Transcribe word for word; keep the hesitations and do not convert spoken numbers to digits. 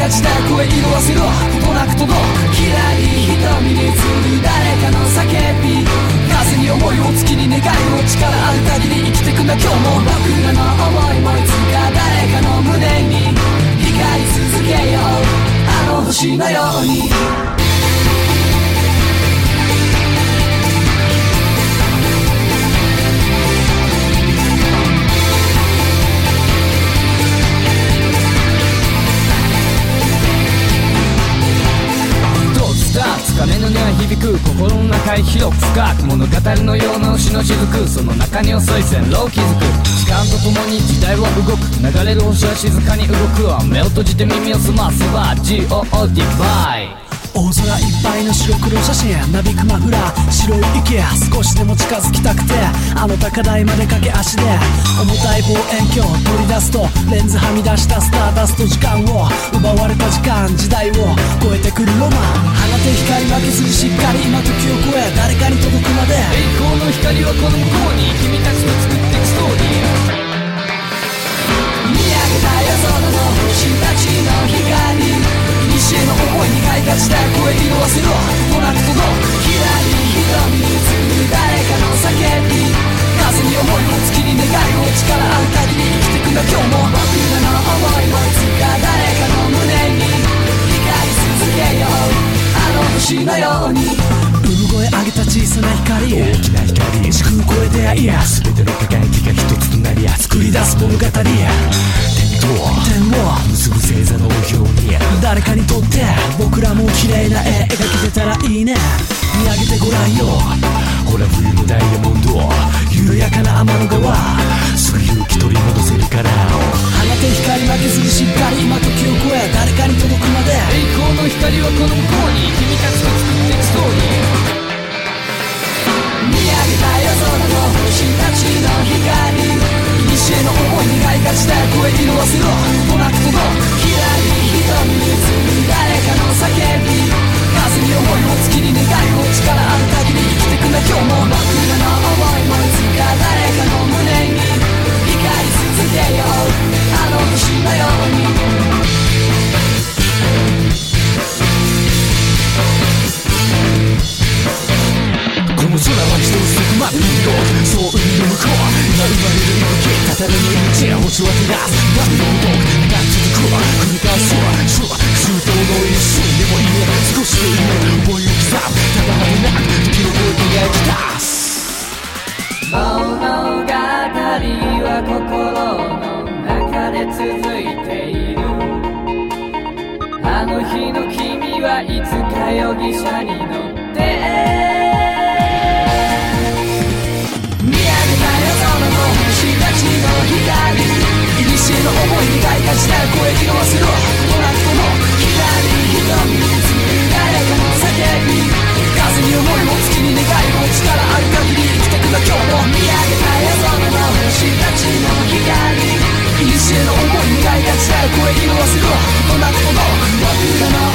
がちだ声色あせろことなく届くきらり瞳に映る誰かの叫び風に思いを月に願いを力ある限り生きてくんだ今日も僕らの思いもいつか誰かの胸に光り続けようあの星のように鐘の音は響く心の中へ広く深く物語のような星の雫その中に遅い線路を築く時間とともに時代は動く流れる星は静かに動く目を閉じて耳を澄ませば ジーオー ディバイ大空いっぱいの白黒写真なびくマフラー白い息少しでも近づきたくてあの高台まで駆け足で重たい望遠鏡取り出すとレンズはみ出したスターダスト時間を奪われた時間時代を超えてくるロマン放て光負けずにしっかり今時を超え誰かに届くまで栄光の光はこの向こうに君たちと作っていくストーリー見上げた夜空の星たちの光西への思いに買いがちだ声色あせろとなく届くきらり瞳に映る誰かの叫び風に思いを月に願いを力ある限り生きてくんだ今日も僕らの思いもいつか誰かの胸に光り続けようあの星のように産声上げた小さな光大きな光時空超え出会いや全ての輝きが一つとなり作り出す物語点を結ぶ星座の表に誰かにとって僕らも綺麗な絵描けてたらいいね見上げてごらんよほら冬のダイヤモンド緩やかな天の川すぐ勇気取り戻せるから放て光負けずにしっかり今時を超え誰かに届くまで栄光の光はこの向こうに君たちと作っていくストーリー見上げた夜空の星たちの光西への思いに買いがちだ声色あせろとなく届くきらり瞳に映る誰かの叫び風に思いを月に願いを力ある限り生きてくんだ今日も僕らの思いもいつか誰かの胸に光り続けようあの星のようにこの空は一つ先まで海のそう海の向こう今生まれる息たたるの命星は照らすバビロンドーク長く続く繰り返す空周到の一瞬でもいいね少しでいいね思いを刻むただ果てなく時の声輝き出す物語は心の中で続いているあの日の君はいつか容疑者に乗って星たちの光西への思いに買いがちだ声色あせろとなく届くきらり瞳に映る誰かの叫び風に思いを月に願いを力ある限り生きてくんだ今日も見上げた夜空の星たちの光西への思いに買いがちだ声色あせろとなく届く僕らの